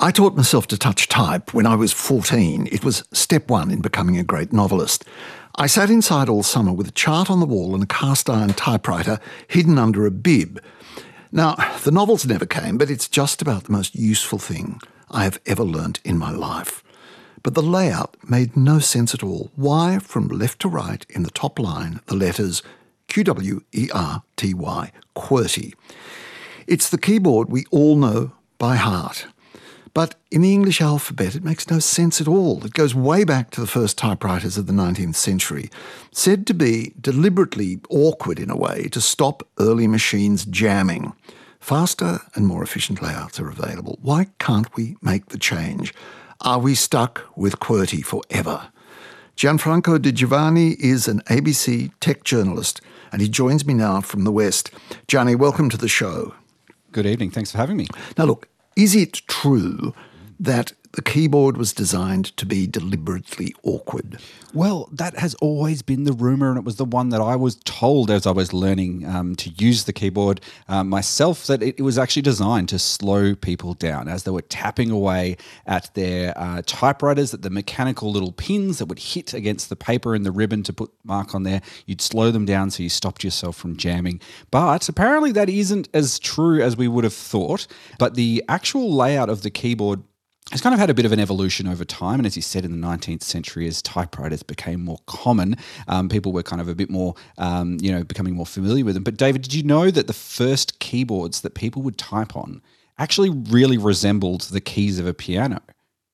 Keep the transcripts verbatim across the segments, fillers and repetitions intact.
I taught myself to touch type when I was fourteen. It was step one in becoming a great novelist. I sat inside all summer with a chart on the wall and a cast-iron typewriter hidden under a bib. Now, the novels never came, but it's just about the most useful thing I have ever learnt in my life. But the layout made no sense at all. Why, from left to right in the top line, the letters Q W E R T Y, QWERTY. It's the keyboard we all know by heart. But in the English alphabet, it makes no sense at all. It goes way back to the first typewriters of the nineteenth century, said to be deliberately awkward in a way to stop early machines jamming. Faster and more efficient layouts are available. Why can't we make the change? Are we stuck with QWERTY forever? Gianfranco Di Giovanni is an A B C tech journalist, and he joins me now from the West. Gianni, welcome to the show. Good evening. Thanks for having me. Now look, is it true that the keyboard was designed to be deliberately awkward? Well, that has always been the rumour, and it was the one that I was told as I was learning um, to use the keyboard um, myself, that it, it was actually designed to slow people down as they were tapping away at their uh, typewriters, that the mechanical little pins that would hit against the paper and the ribbon to put mark on there, you'd slow them down so you stopped yourself from jamming. But apparently that isn't as true as we would have thought, but the actual layout of the keyboard it's kind of had a bit of an evolution over time, and as you said, in the nineteenth century, as typewriters became more common, um, people were kind of a bit more, um, you know, becoming more familiar with them. But David, did you know that the first keyboards that people would type on actually really resembled the keys of a piano?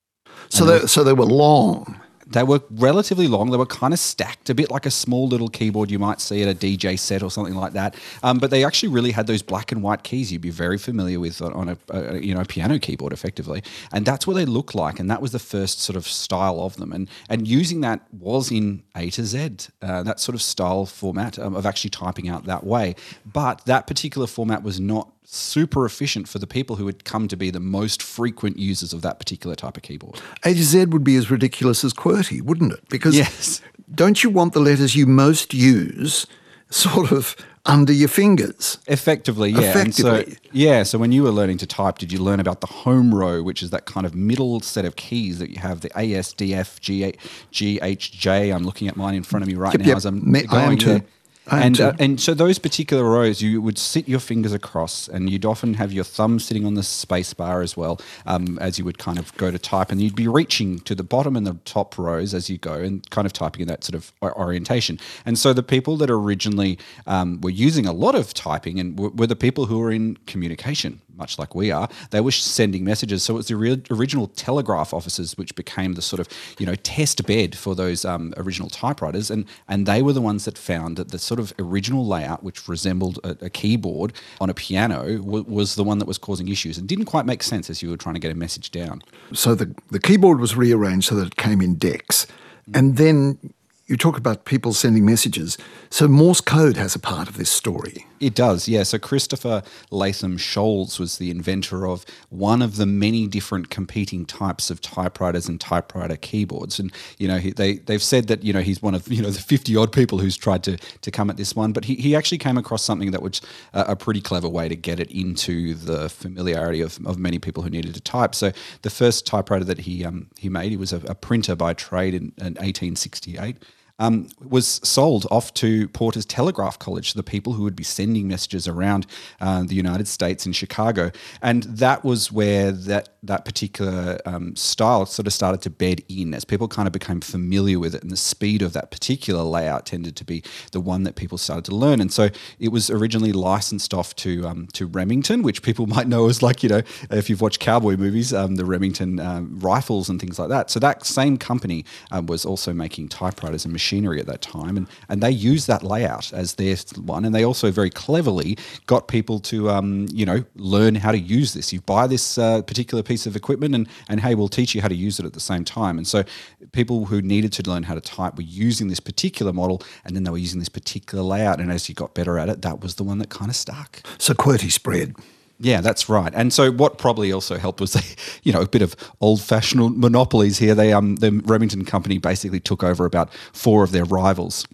So they, so they were long. They were relatively long. They were kind of stacked, a bit like a small little keyboard you might see at a D J set or something like that. Um, but they actually really had those black and white keys you'd be very familiar with on, on a, a you know piano keyboard, effectively. And that's what they look like. And that was the first sort of style of them. And and using that was in A to Z, uh, that sort of style format um, of actually typing out that way. But that particular format was not super efficient for the people who had come to be the most frequent users of that particular type of keyboard. A to Z would be as ridiculous as QWERTY, wouldn't it? Because yes. Don't you want the letters you most use sort of under your fingers? Effectively, yeah. Effectively. And so, yeah, so when you were learning to type, did you learn about the home row, which is that kind of middle set of keys that you have, the A, S, D, F, G, G, H, J? I'm looking at mine in front of me right yep, now yep. as I'm Me, going I am too. there. And uh, and so those particular rows, you would sit your fingers across, and you'd often have your thumb sitting on the space bar as well, um, as you would kind of go to type, and you'd be reaching to the bottom and the top rows as you go, and kind of typing in that sort of orientation. And so the people that originally um, were using a lot of typing and were, were the people who were in communication, much like we are. They were sending messages. So it was the re- original telegraph offices which became the sort of, you know, test bed for those um, original typewriters, and and they were the ones that found that the sort of original layout, which resembled a, a keyboard on a piano, w- was the one that was causing issues and didn't quite make sense as you were trying to get a message down. So the, the keyboard was rearranged so that it came in decks. And then you talk about people sending messages. So Morse code has a part of this story. It does, yeah. So Christopher Latham Scholes was the inventor of one of the many different competing types of typewriters and typewriter keyboards. And, you know, he, they, they've said that, you know, he's one of, you know, the fifty-odd people who's tried to to come at this one. But he, he actually came across something that was a, a pretty clever way to get it into the familiarity of, of many people who needed to type. So the first typewriter that he um, he made, he was a, a printer by trade in, in eighteen sixty-eight. Um, was sold off to Porter's Telegraph College, the people who would be sending messages around uh, the United States in Chicago. And that was where that that particular um, style sort of started to bed in as people kind of became familiar with it, and the speed of that particular layout tended to be the one that people started to learn. And so it was originally licensed off to um, to Remington, which people might know as, like, you know, if you've watched cowboy movies, um, the Remington um, rifles and things like that. So that same company um, was also making typewriters and machines machinery at that time, and, and they used that layout as their one, and they also very cleverly got people to um, you know learn how to use this. You buy this uh, particular piece of equipment, and and hey, we'll teach you how to use it at the same time. And so people who needed to learn how to type were using this particular model, and then they were using this particular layout, and as you got better at it, that was the one that kind of stuck. So QWERTY spread. Yeah, that's right. And so what probably also helped was, they, you know, a bit of old-fashioned monopolies here. They, um, the Remington company basically took over about four of their rivals.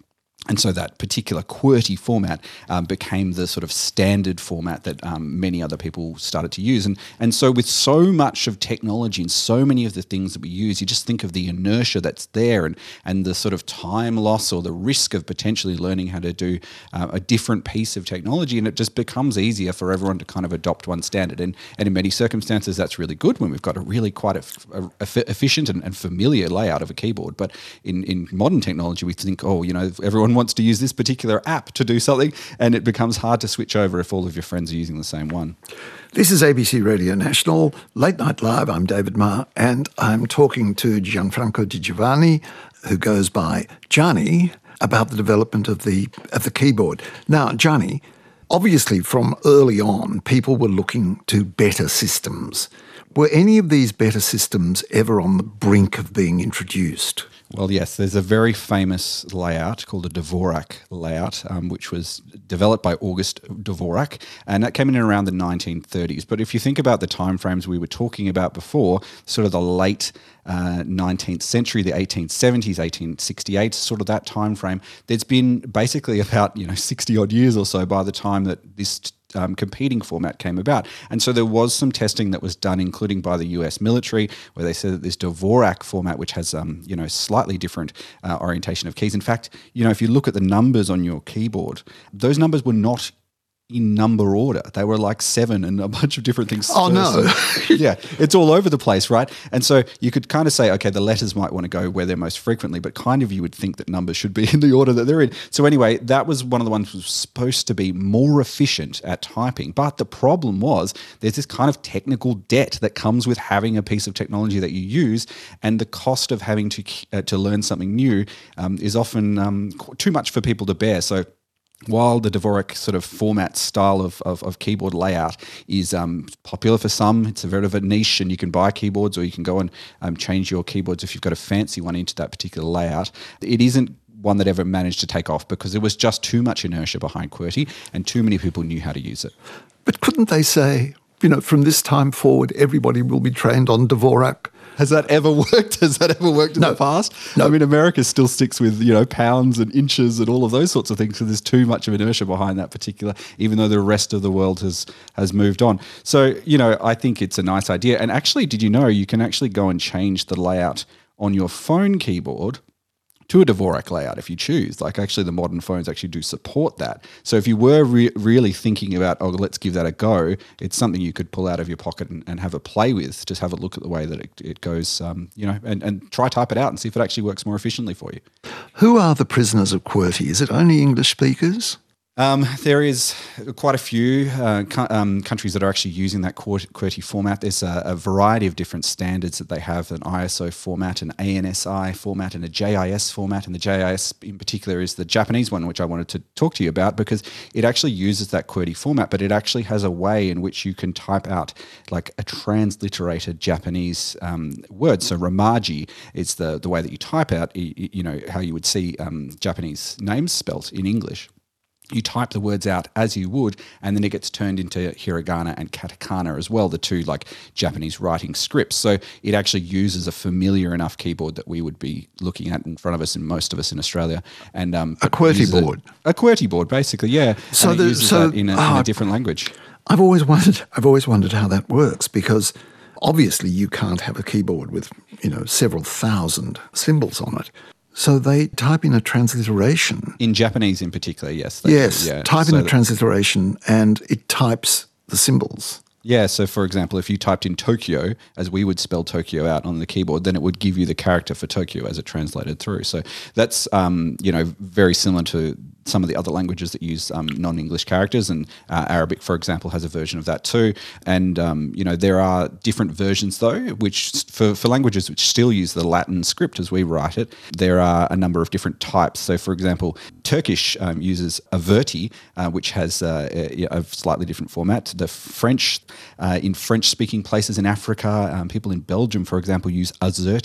And so that particular QWERTY format um, became the sort of standard format that um, many other people started to use. And and so with so much of technology and so many of the things that we use, you just think of the inertia that's there and, and the sort of time loss or the risk of potentially learning how to do uh, a different piece of technology, and it just becomes easier for everyone to kind of adopt one standard. And, and in many circumstances, that's really good when we've got a really quite a, a, a efficient and, and familiar layout of a keyboard. But in, in modern technology, we think, oh, you know, everyone wants to use this particular app to do something, and it becomes hard to switch over if all of your friends are using the same one. This is A B C Radio National, Late Night Live. I'm David Marr, and I'm talking to Gianfranco Di Giovanni, who goes by Gianni, about the development of the of the keyboard. Now, Gianni, obviously from early on, people were looking to better systems. Were any of these better systems ever on the brink of being introduced? Well, yes, there's a very famous layout called the Dvorak layout, um, which was developed by August Dvorak, and that came in around the nineteen thirties. But if you think about the timeframes we were talking about before, sort of the late uh, nineteenth century, the eighteen seventies, eighteen sixty-eight, sort of that time frame, there's been basically about, you know, sixty odd years or so by the time that this Um, competing format came about. And so there was some testing that was done, including by the U S military, where they said that this Dvorak format, which has, um, you know, slightly different uh, orientation of keys. In fact, you know, if you look at the numbers on your keyboard, those numbers were not in number order. They were like seven and a bunch of different things. Oh, no. Yeah, it's all over the place, right? And so you could kind of say, okay, the letters might want to go where they're most frequently, but kind of you would think that numbers should be in the order that they're in. So anyway, that was one of the ones that was supposed to be more efficient at typing. But the problem was there's this kind of technical debt that comes with having a piece of technology that you use, and the cost of having to uh, to learn something new um, is often um, too much for people to bear. So while the Dvorak sort of format style of, of, of keyboard layout is um, popular for some, it's a bit of a niche, and you can buy keyboards or you can go and um, change your keyboards if you've got a fancy one into that particular layout. It isn't one that ever managed to take off because there was just too much inertia behind QWERTY and too many people knew how to use it. But couldn't they say, you know, from this time forward, everybody will be trained on Dvorak? Has that ever worked? Has that ever worked in No. the past? No. I mean, America still sticks with, you know, pounds and inches and all of those sorts of things, so there's too much of inertia behind that particular, even though the rest of the world has has moved on. So, you know, I think it's a nice idea. And actually, did you know you can actually go and change the layout on your phone keyboard to a Dvorak layout if you choose. Like actually the modern phones actually do support that. So if you were re- really thinking about, oh, let's give that a go, it's something you could pull out of your pocket and, and have a play with, just have a look at the way that it, it goes, um, you know, and, and try type it out and see if it actually works more efficiently for you. Who are the prisoners of QWERTY? Is it only English speakers? Um, there is quite a few uh, co- um, countries that are actually using that QWERTY format. There's a, a variety of different standards that they have, an I S O format, an A N S I format, and a J I S format. And the J I S in particular is the Japanese one, which I wanted to talk to you about because it actually uses that QWERTY format, but it actually has a way in which you can type out like a transliterated Japanese um, word. So Romaji is the, the way that you type out, you know, how you would see um, Japanese names spelt in English. You type the words out as you would, and then it gets turned into hiragana and katakana as well, the two like Japanese writing scripts. So it actually uses a familiar enough keyboard that we would be looking at in front of us and most of us in Australia. And um, A QWERTY board. A, a QWERTY board, basically, yeah. So and it the- uses so- that in a, oh, in a different language. I've always wondered. I've always wondered how that works because obviously you can't have a keyboard with, you know, several thousand symbols on it. So they type in a transliteration. In Japanese in particular, yes. they Yes, do, yeah. type in So a that- transliteration and it types the symbols. Yeah, so for example, if you typed in Tokyo, as we would spell Tokyo out on the keyboard, then it would give you the character for Tokyo as it translated through. So that's, um, you know, very similar to some of the other languages that use um, non-English characters, and uh, Arabic, for example, has a version of that too. And, um, you know, there are different versions, though, which for, for languages which still use the Latin script as we write it, there are a number of different types. So, for example, Turkish um, uses Averti, uh, which has uh, a, a slightly different format. The French, uh, in French-speaking places in Africa, um, people in Belgium, for example, use Azerty.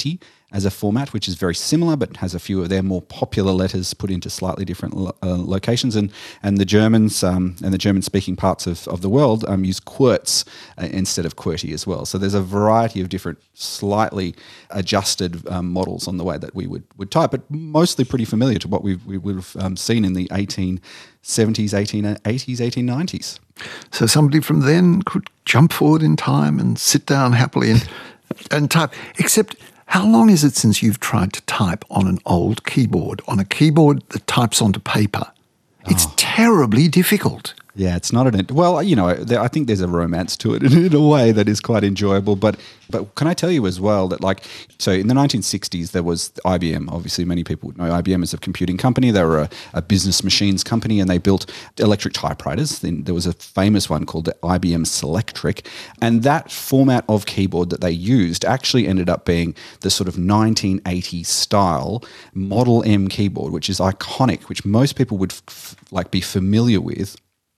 as a format, which is very similar, but has a few of their more popular letters put into slightly different lo- uh, locations. And and the Germans um, and the German-speaking parts of, of the world um, use QWERTZ uh, instead of QWERTY as well. So there's a variety of different, slightly adjusted um, models on the way that we would, would type, but mostly pretty familiar to what we we would have um, seen in the eighteen seventies, eighteen eighties, eighteen nineties. So somebody from then could jump forward in time and sit down happily and, and type. Except, how long is it since you've tried to type on an old keyboard, on a keyboard that types onto paper? It's oh. terribly difficult. Yeah, it's not an... Well, you know, there, I think there's a romance to it in a way that is quite enjoyable. But but can I tell you as well that, like, so in the nineteen sixties, there was I B M. Obviously, many people would know I B M as a computing company. They were a, a business machines company, and they built electric typewriters. Then there was a famous one called the I B M Selectric. And that format of keyboard that they used actually ended up being the sort of nineteen eighties style Model M keyboard, which is iconic, which most people would f- like be familiar with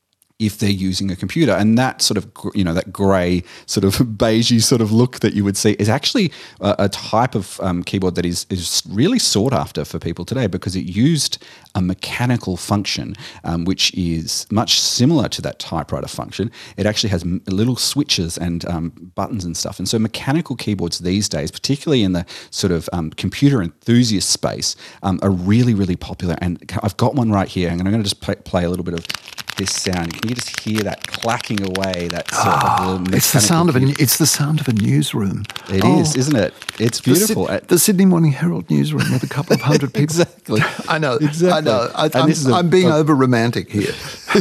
if they're using a computer. And that sort of, you know, that grey sort of beigey sort of look that you would see is actually a, a type of um, keyboard that is, is really sought after for people today, because it used a mechanical function, um, which is much similar to that typewriter function. It actually has m- little switches and um, buttons and stuff. And so mechanical keyboards these days, particularly in the sort of um, computer enthusiast space, um, are really, really popular. And I've got one right here, and I'm going to just play, play a little bit of this sound. Can you just hear that clacking away? That sort oh, of it's the sound of a it's the sound of a newsroom. It oh. is, isn't it? It's beautiful. The, the Sydney Morning Herald newsroom with a couple of hundred people. Exactly. I know. Exactly. I know. I, I'm, a, I'm being a, over romantic here,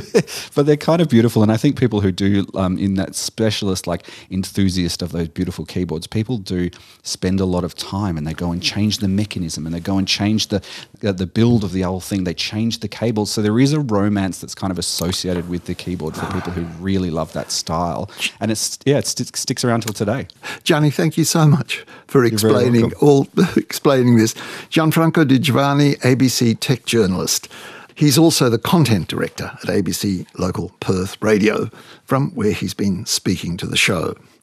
but they're kind of beautiful. And I think people who do um, in that specialist, like enthusiast of those beautiful keyboards, people do spend a lot of time, and they go and change the mechanism, and they go and change the uh, the build of the whole thing. They change the cables. So there is a romance that's kind of associated with the keyboard for people who really love that style. And it's yeah, it st- sticks around till today. Gianni, thank you so much for You're explaining all explaining this. Gianfranco Di Giovanni, A B C tech journalist. He's also the content director at A B C Local Perth Radio, from where he's been speaking to the show.